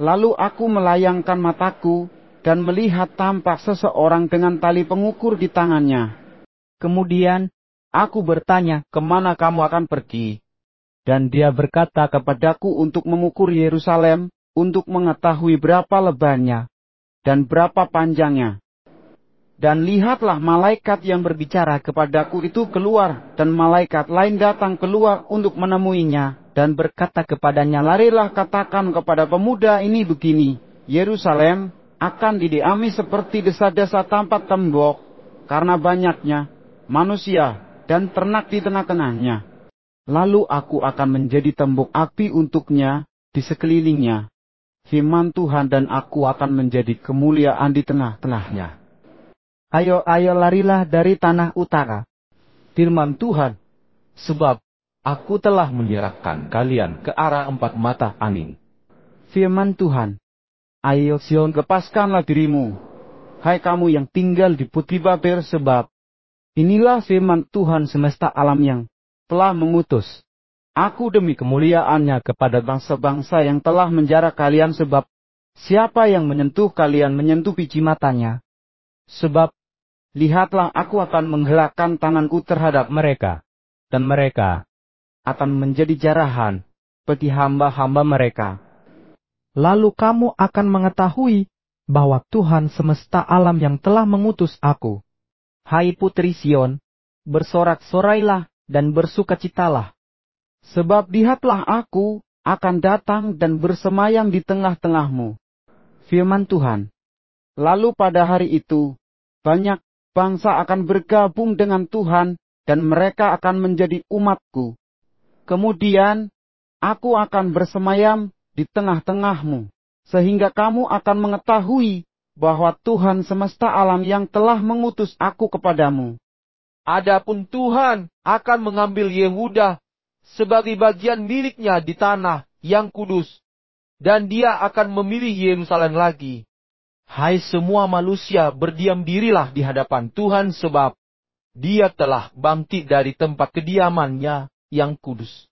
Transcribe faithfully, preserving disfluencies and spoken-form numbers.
Lalu aku melayangkan mataku, dan melihat tampak seseorang dengan tali pengukur di tangannya. Kemudian aku bertanya, "Kemana kamu akan pergi?" Dan dia berkata kepadaku untuk mengukur Yerusalem, untuk mengetahui berapa lebarnya, dan berapa panjangnya. Dan lihatlah malaikat yang berbicara kepadaku itu keluar, dan malaikat lain datang keluar untuk menemuinya, dan berkata kepadanya, "Larilah, katakan kepada pemuda ini begini, Yerusalem akan didiami seperti desa-desa tanpa tembok, karena banyaknya manusia dan ternak di tengah-tengahnya. Lalu aku akan menjadi tembok api untuknya di sekelilingnya, firman Tuhan, dan aku akan menjadi kemuliaan di tengah-tengahnya. Ayo, ayo larilah dari tanah utara, firman Tuhan, sebab aku telah menyerahkan kalian ke arah empat mata angin." Firman Tuhan. Ayo Sion, lepaskanlah dirimu, hai kamu yang tinggal di Putri Babel, sebab inilah firman Tuhan semesta alam yang telah mengutus aku demi kemuliaannya kepada bangsa-bangsa yang telah menjara kalian, sebab siapa yang menyentuh kalian menyentuh biji matanya. Sebab lihatlah, aku akan menggelakkan tanganku terhadap mereka, dan mereka akan menjadi jarahan bagi hamba-hamba mereka. Lalu kamu akan mengetahui bahwa Tuhan semesta alam yang telah mengutus aku. Hai Putri Sion, bersorak-sorailah dan bersukacitalah. Sebab lihatlah, aku akan datang dan bersemayam di tengah-tengahmu, firman Tuhan. Lalu pada hari itu, banyak bangsa akan bergabung dengan Tuhan, dan mereka akan menjadi umatku. Kemudian, aku akan bersemayam di tengah-tengahmu, sehingga kamu akan mengetahui bahwa Tuhan semesta alam yang telah mengutus aku kepadamu. Adapun Tuhan akan mengambil Yehuda sebagai bagian miliknya di tanah yang kudus, dan dia akan memilih Yerusalem lagi. Hai semua manusia, berdiam dirilah di hadapan Tuhan, sebab dia telah bangkit dari tempat kediamannya yang kudus.